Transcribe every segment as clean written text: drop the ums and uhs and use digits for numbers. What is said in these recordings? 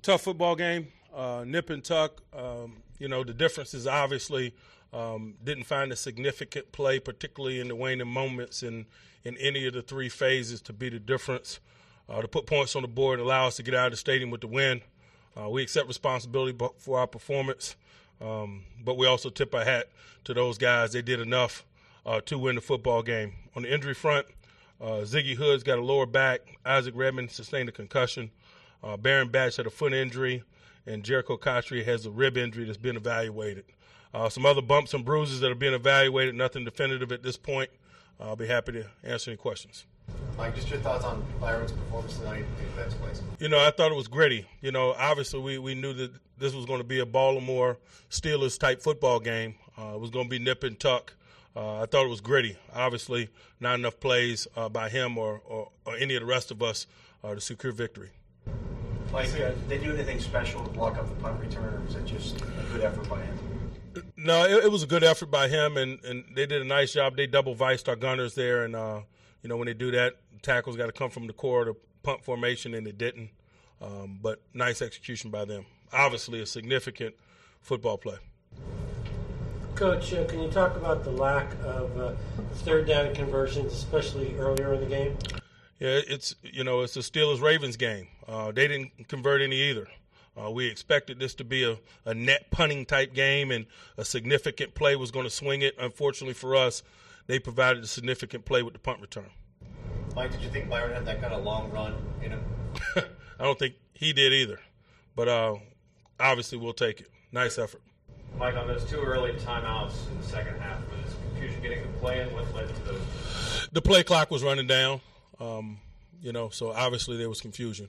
Tough football game, nip and tuck. The difference is obviously didn't find a significant play, particularly in the waning moments in any of the three phases to be the difference, to put points on the board and allow us to get out of the stadium with the win. We accept responsibility for our performance, but we also tip our hat to those guys. They did enough to win the football game. On the injury front, Ziggy Hood's got a lower back. Isaac Redmond sustained a concussion. Baron Batch had a foot injury, and Jericho Cotchery has a rib injury that's been evaluated. Some other bumps and bruises that are being evaluated, nothing definitive at this point. I'll be happy to answer any questions. Mike, just your thoughts on Byron's performance tonight in defense plays. I thought it was gritty. Obviously we knew that this was going to be a Baltimore Steelers-type football game. It was going to be nip and tuck. I thought it was gritty. Obviously, not enough plays by him or any of the rest of us to secure victory. Mike, did they do anything special to block up the punt return, or was it just a good effort by him? No, it was a good effort by him, and they did a nice job. They double-viced our gunners there, and, when they do that, tackles got to come from the core of the punt formation, and it didn't. But nice execution by them. Obviously, a significant football play. Coach, can you talk about the lack of third down conversions, especially earlier in the game? Yeah, it's a Steelers-Ravens game. They didn't convert any either. We expected this to be a net punting type game, and a significant play was going to swing it. Unfortunately for us, they provided a significant play with the punt return. Mike, did you think Byron had that kind of long run in him? I don't think he did either, but obviously we'll take it. Nice effort. Mike, on those two early timeouts in the second half, was confusion getting the play in? What led to those? The play clock was running down, so obviously there was confusion.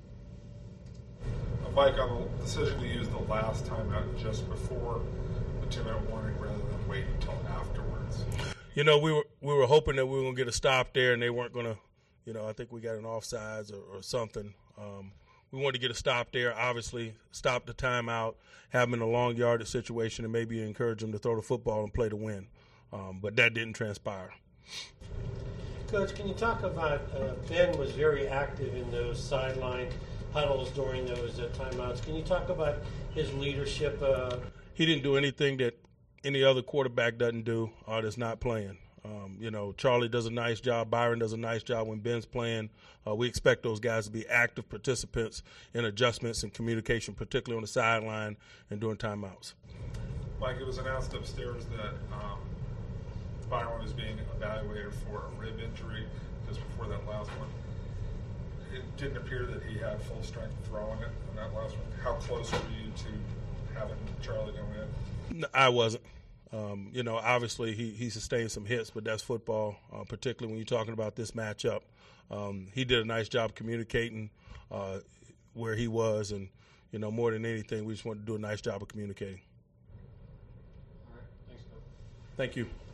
Mike, on the decision to use the last timeout just before the 2-minute warning rather than wait until afterwards. We were hoping that we were going to get a stop there, and they weren't going to, I think we got an offsides or something. We wanted to get a stop there, obviously stop the timeout, have them in a long yardage situation, and maybe encourage them to throw the football and play to win. But that didn't transpire. Coach, can you talk about Ben was very active in those sideline huddles during those timeouts. Can you talk about his leadership? He didn't do anything that any other quarterback doesn't do or that's not playing. Charlie does a nice job. Byron does a nice job when Ben's playing. We expect those guys to be active participants in adjustments and communication, particularly on the sideline and during timeouts. Mike, it was announced upstairs that Byron was being evaluated for a rib injury just before that last one. It didn't appear that he had full strength throwing it in that last one. How close were you to having Charlie go in? No, I wasn't. Obviously he sustained some hits, but that's football, particularly when you're talking about this matchup. He did a nice job communicating where he was, and, more than anything, we just wanted to do a nice job of communicating. All right. Thanks, Coach. Thank you.